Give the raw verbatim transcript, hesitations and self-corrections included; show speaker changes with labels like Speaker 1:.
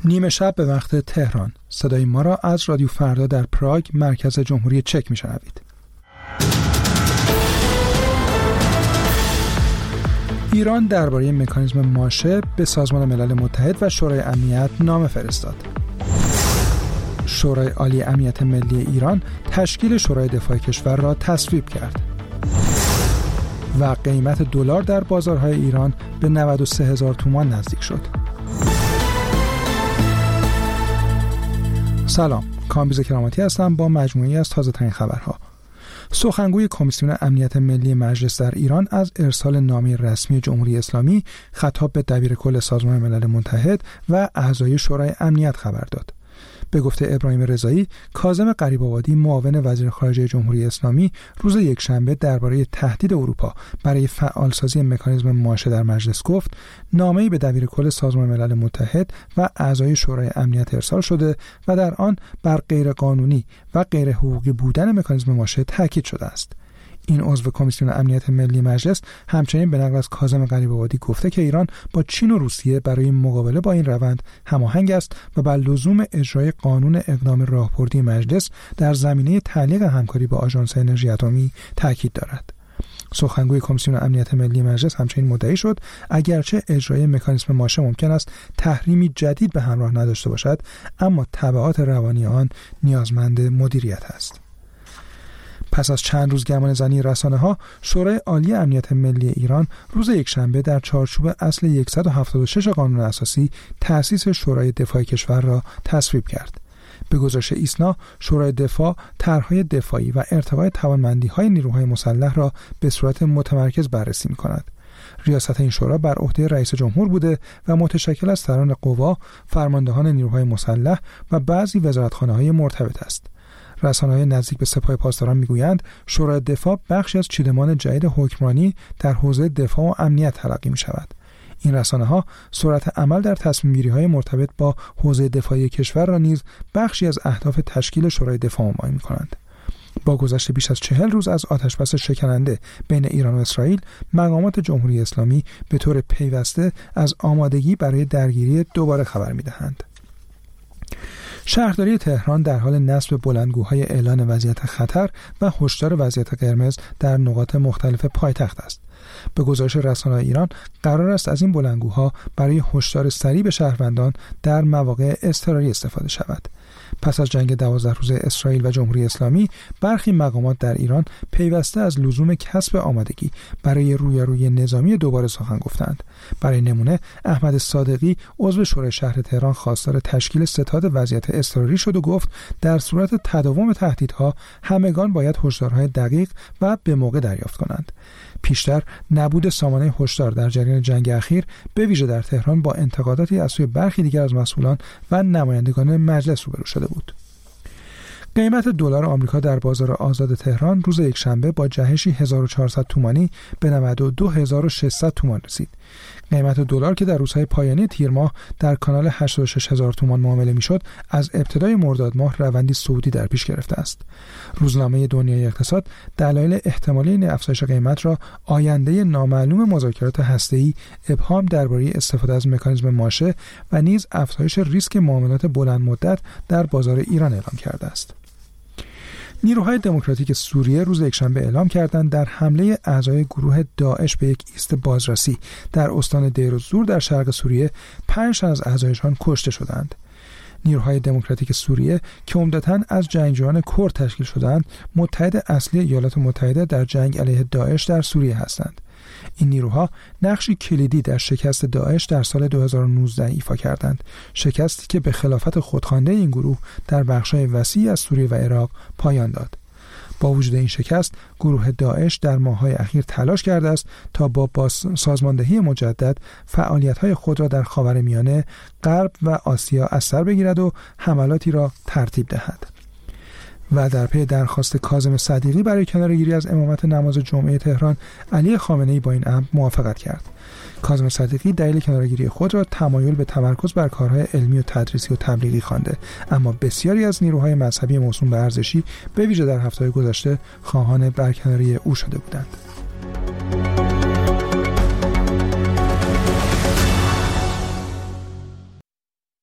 Speaker 1: نیمه شب به وقت تهران. صدای ما را از رادیو فردا در پراگ، مرکز جمهوری چک میشنوید. ایران درباره مکانیزم ماشه به سازمان ملل متحد و شورای امنیت نامه فرستاد. شورای عالی امنیت ملی ایران تشکیل شورای دفاع کشور را تصویب کرد. و قیمت دلار در بازارهای ایران به نود و سه هزار تومان نزدیک شد. سلام، کامبیز کراماتی هستم با مجموعی از تازه ترین خبرها. سخنگوی کمیسیون امنیت ملی مجلس در ایران از ارسال نامه رسمی جمهوری اسلامی خطاب به دبیرکل سازمان ملل متحد و اعضای شورای امنیت خبر داد. به گفته ابراهیم رضایی، کاظم غریب‌آبادی معاون وزیر خارجه جمهوری اسلامی روز یکشنبه درباره تهدید اروپا برای فعالسازی مکانیزم ماشه در مجلس گفت نامه‌ای به دبیرکل سازمان ملل متحد و اعضای شورای امنیت ارسال شده و در آن بر غیرقانونی و غیر حقوقی بودن مکانیزم ماشه تاکید شده است. این عضو کمیسیون امنیت ملی مجلس همچنین به نقل از کاظم غریب‌آبادی گفته که ایران با چین و روسیه برای مقابله با این روند هماهنگ است و بر لزوم اجرای قانون اقدام راهبردی مجلس در زمینه تعلیق همکاری با آژانس انرژی اتمی تاکید دارد. سخنگوی کمیسیون امنیت ملی مجلس همچنین مدعی شد اگرچه اجرای مکانیزم ماشه ممکن است تحریمی جدید به همراه نداشته باشد، اما تبعات روانی آن نیازمند مدیریت است. پس از چند روز گمانه‌زنی رسانه‌ها، شورای عالی امنیت ملی ایران روز یکشنبه در چارچوب اصل صد و هفتاد و شش قانون اساسی تأسیس شورای دفاع کشور را تصویب کرد. به گزارش ایسنا، شورای دفاع طرح‌های دفاعی و ارتقای توانمندی‌های نیروهای مسلح را به صورت متمرکز بررسی می‌کند. ریاست این شورا بر عهده رئیس جمهور بوده و متشکل از سران قوا، فرماندهان نیروهای مسلح و بعضی وزارتخانه‌های مرتبط است. رسانه‌های نزدیک به سپاه پاسداران میگویند شورای دفاع بخشی از چیدمان جدید حکمرانی در حوزه دفاع و امنیت تلقی می‌شود. این رسانه‌ها سرعت عمل در تصمیم‌گیری‌های مرتبط با حوزه دفاعی کشور را نیز بخشی از اهداف تشکیل شورای دفاع عنوان می‌کنند. با گذشت بیش از چهل روز از آتشبس شکننده بین ایران و اسرائیل، مقامات جمهوری اسلامی به طور پیوسته از آمادگی برای درگیری دوباره خبر می‌دهند. شهرداری تهران در حال نصب بلندگوهای اعلان وضعیت خطر و هشدار وضعیت قرمز در نقاط مختلف پایتخت است. به گزارش رسانه‌های ایران، قرار است از این بلندگوها برای هشدار سریع به شهروندان در مواقع اضطراری استفاده شود. پس از جنگ دوازده روزه اسرائیل و جمهوری اسلامی، برخی مقامات در ایران پیوسته از لزوم کسب آمادگی برای رویارویی نظامی دوباره سخن گفتند. برای نمونه، احمد صادقی عضو شورای شهر تهران خواستار تشکیل ستاد وضعیت اضطراری شد و گفت در صورت تداوم تهدیدها همگان باید هشدارهای دقیق و به موقع دریافت کنند. پیشتر نبود سامانه هشدار در جریان جنگ اخیر به ویژه در تهران با انتقاداتی از سوی برخی دیگر از مسئولان و نمایندگان مجلس روبرو شده بود. قیمت دلار آمریکا در بازار آزاد تهران روز یکشنبه با جهشی هزار و چهارصد تومانی به نود و دو هزار و ششصد تومان رسید. قیمت دلار که در روزهای پایانی تیر ماه در کانال هشتاد و شش هزار تومان معامله میشد، از ابتدای مرداد ماه روندی صعودی در پیش گرفته است. روزنامه دنیای اقتصاد دلایل احتمالی این افزایش قیمت را آینده نامعلوم مذاکرات هسته‌ای، ابهام درباره استفاده از مکانیزم ماشه و نیز افزایش ریسک معاملات بلند مدت در بازار ایران اعلام کرده است. نیروهای دموکراتیک سوریه روز یکشنبه اعلام کردند در حمله اعضای گروه داعش به یک ایست بازرسی در استان دیرالزور در شرق سوریه، پنج تن از اعضایشان کشته شدند. نیروهای دموکراتیک سوریه که عمدتاً از جنگجویان کرد تشکیل شدند، متحد اصلی ایالات متحده در جنگ علیه داعش در سوریه هستند. این نیروها نقشی کلیدی در شکست داعش در سال دو هزار و نوزده ایفا کردند، شکستی که به خلافت خودخوانده این گروه در بخش‌های وسیعی از سوریه و عراق پایان داد. با وجود این شکست، گروه داعش در ماه‌های اخیر تلاش کرده است تا با سازماندهی مجدد فعالیت‌های خود را در خاورمیانه، غرب و آسیا از سر بگیرد و حملاتی را ترتیب دهد. و در پی درخواست کاظم صدیقی برای کناره‌گیری از امامت نماز جمعه تهران، علی خامنه‌ای با این امر موافقت کرد. کاظم صدیقی دلیل کناره‌گیری خود را تمایل به تمرکز بر کارهای علمی و تدریسی و تبلیغی خوانده، اما بسیاری از نیروهای مذهبی موسوم به ارزشی به ویژه در هفته‌های گذشته خواهان برکناری او شده بودند.